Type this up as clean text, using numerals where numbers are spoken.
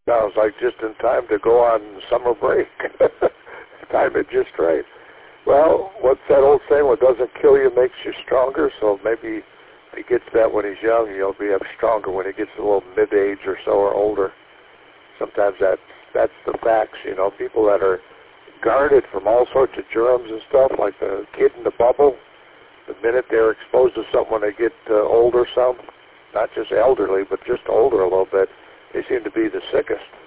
Sounds like just in time to go on summer break. Time it just right. Well, what's that old saying? What doesn't kill you makes you stronger. So maybe if he gets that when he's young, he'll be stronger when he gets a little mid-age or so or older. Sometimes that's the facts, you know. People that are guarded from all sorts of germs and stuff, like the kid in the bubble, the minute they're exposed to something when they get older some, not just elderly, but just older a little bit, they seem to be the sickest.